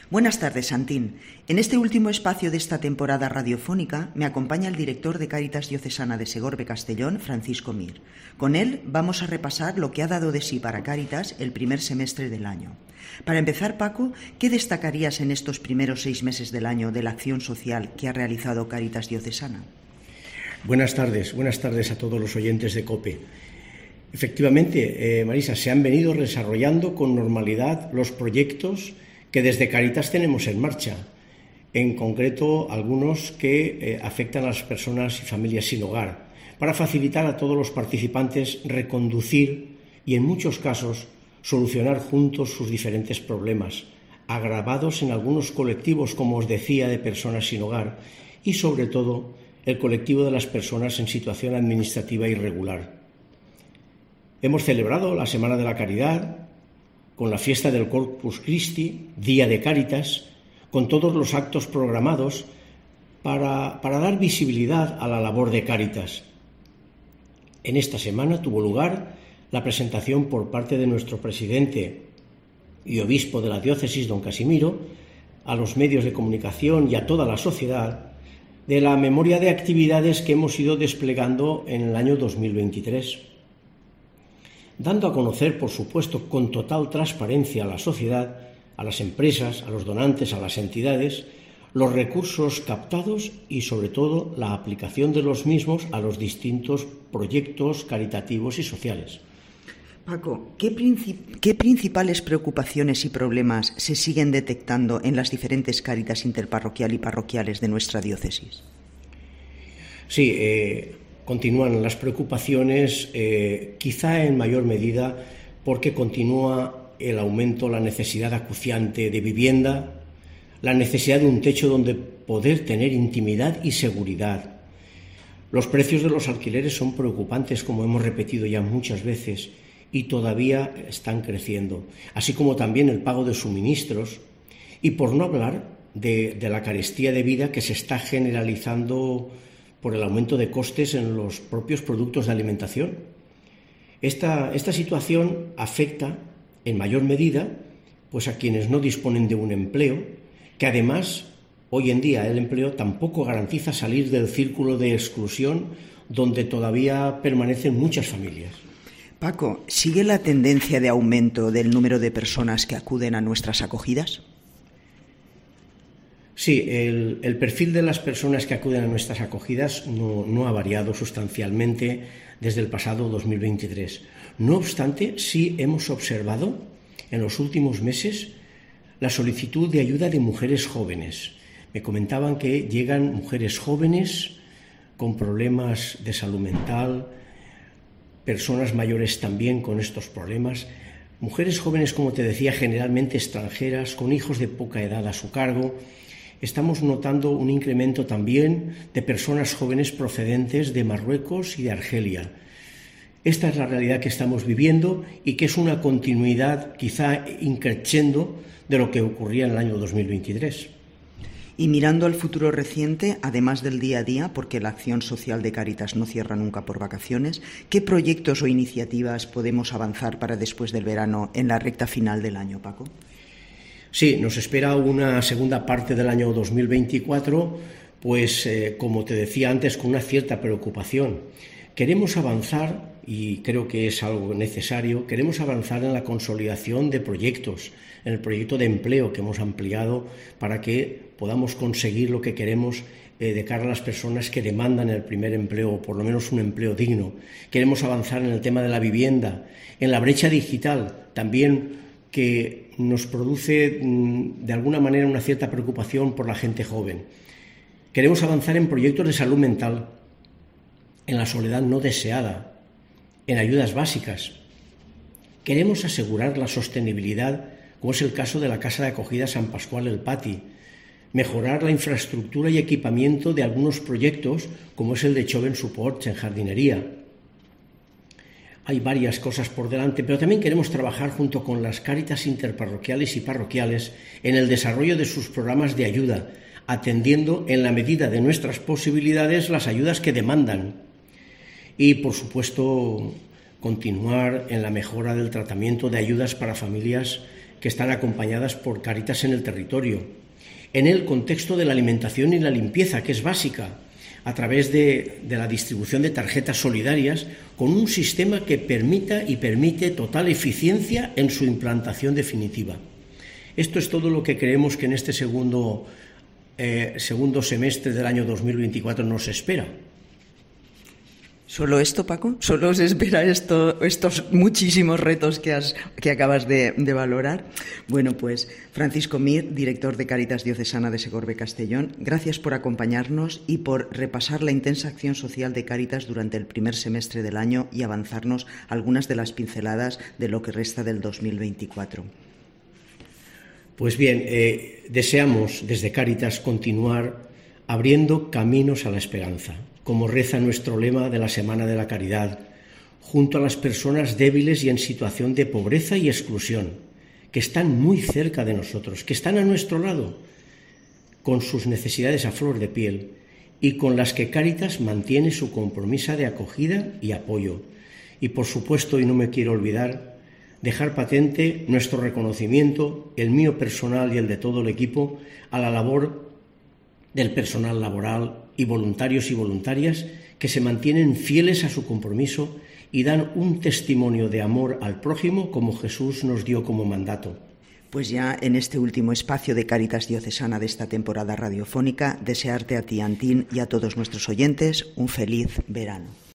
Buenas tardes, Santín. En este último espacio de esta temporada radiofónica me acompaña el director de Cáritas Diocesana de Segorbe Castellón, Francisco Mir. Con él vamos a repasar lo que ha dado de sí para Cáritas el primer semestre del año. Para empezar, Paco, ¿qué destacarías en estos primeros 6 meses del año de la acción social que ha realizado Cáritas Diocesana? Buenas tardes a todos los oyentes de COPE. Efectivamente, Marisa, se han venido desarrollando con normalidad los proyectos que desde Cáritas tenemos en marcha, en concreto algunos que afectan a las personas y familias sin hogar, para facilitar a todos los participantes reconducir y, en muchos casos, solucionar juntos sus diferentes problemas, agravados en algunos colectivos, como os decía, de personas sin hogar y, sobre todo, el colectivo de las personas en situación administrativa irregular. Hemos celebrado la Semana de la Caridad, con la fiesta del Corpus Christi, Día de Cáritas, con todos los actos programados para dar visibilidad a la labor de Cáritas. En esta semana tuvo lugar la presentación por parte de nuestro presidente y obispo de la diócesis, don Casimiro, a los medios de comunicación y a toda la sociedad, de la memoria de actividades que hemos ido desplegando en el año 2023. Dando a conocer, por supuesto, con total transparencia a la sociedad, a las empresas, a los donantes, a las entidades, los recursos captados y, sobre todo, la aplicación de los mismos a los distintos proyectos caritativos y sociales. Paco, ¿qué principales preocupaciones y problemas se siguen detectando en las diferentes Cáritas interparroquial y parroquiales de nuestra diócesis? Sí, continúan las preocupaciones, quizá en mayor medida porque continúa el aumento, la necesidad acuciante de vivienda, la necesidad de un techo donde poder tener intimidad y seguridad. Los precios de los alquileres son preocupantes, como hemos repetido ya muchas veces, y todavía están creciendo, así como también el pago de suministros, y por no hablar de la carestía de vida que se está generalizando por el aumento de costes en los propios productos de alimentación. Esta situación afecta en mayor medida pues a quienes no disponen de un empleo, que además hoy en día el empleo tampoco garantiza salir del círculo de exclusión donde todavía permanecen muchas familias. Paco, ¿sigue la tendencia de aumento del número de personas que acuden a nuestras acogidas? Sí, el perfil de las personas que acuden a nuestras acogidas no ha variado sustancialmente desde el pasado 2023. No obstante, sí hemos observado en los últimos meses la solicitud de ayuda de mujeres jóvenes. Me comentaban que llegan mujeres jóvenes con problemas de salud mental, personas mayores también con estos problemas, mujeres jóvenes, como te decía, generalmente extranjeras, con hijos de poca edad a su cargo. Estamos notando un incremento también de personas jóvenes procedentes de Marruecos y de Argelia. Esta es la realidad que estamos viviendo y que es una continuidad, quizá increciendo, de lo que ocurría en el año 2023. Y mirando al futuro reciente, además del día a día, porque la acción social de Cáritas no cierra nunca por vacaciones, ¿qué proyectos o iniciativas podemos avanzar para después del verano en la recta final del año, Paco? Sí, nos espera una segunda parte del año 2024, pues como te decía antes, con una cierta preocupación. Queremos avanzar, y creo que es algo necesario, queremos avanzar en la consolidación de proyectos, en el proyecto de empleo que hemos ampliado para que podamos conseguir lo que queremos de cara a las personas que demandan el primer empleo, o por lo menos un empleo digno. Queremos avanzar en el tema de la vivienda, en la brecha digital, también que nos produce de alguna manera una cierta preocupación por la gente joven. Queremos avanzar en proyectos de salud mental, en la soledad no deseada, en ayudas básicas. Queremos asegurar la sostenibilidad, como es el caso de la Casa de Acogida San Pascual El Pati, mejorar la infraestructura y equipamiento de algunos proyectos, como es el de Choven Supports en jardinería. Hay varias cosas por delante, pero también queremos trabajar junto con las Cáritas interparroquiales y parroquiales en el desarrollo de sus programas de ayuda, atendiendo en la medida de nuestras posibilidades las ayudas que demandan. Y, por supuesto, continuar en la mejora del tratamiento de ayudas para familias que están acompañadas por Cáritas en el territorio. En el contexto de la alimentación y la limpieza, que es básica, a través de la distribución de tarjetas solidarias, con un sistema que permite total eficiencia en su implantación definitiva. Esto es todo lo que creemos que en este segundo semestre del año 2024 nos espera. ¿Solo esto, Paco? ¿Solo os espera estos muchísimos retos que acabas de valorar? Bueno, pues Francisco Mir, director de Cáritas Diocesana de Segorbe-Castellón, gracias por acompañarnos y por repasar la intensa acción social de Cáritas durante el primer semestre del año y avanzarnos algunas de las pinceladas de lo que resta del 2024. Pues bien, deseamos desde Cáritas continuar abriendo caminos a la esperanza, como reza nuestro lema de la Semana de la Caridad, junto a las personas débiles y en situación de pobreza y exclusión, que están muy cerca de nosotros, que están a nuestro lado, con sus necesidades a flor de piel y con las que Cáritas mantiene su compromiso de acogida y apoyo. Y por supuesto, y no me quiero olvidar, dejar patente nuestro reconocimiento, el mío personal y el de todo el equipo, a la labor del personal laboral y voluntarios y voluntarias que se mantienen fieles a su compromiso y dan un testimonio de amor al prójimo como Jesús nos dio como mandato. Pues ya en este último espacio de Cáritas Diocesana de esta temporada radiofónica, desearte a ti, Antín, y a todos nuestros oyentes un feliz verano.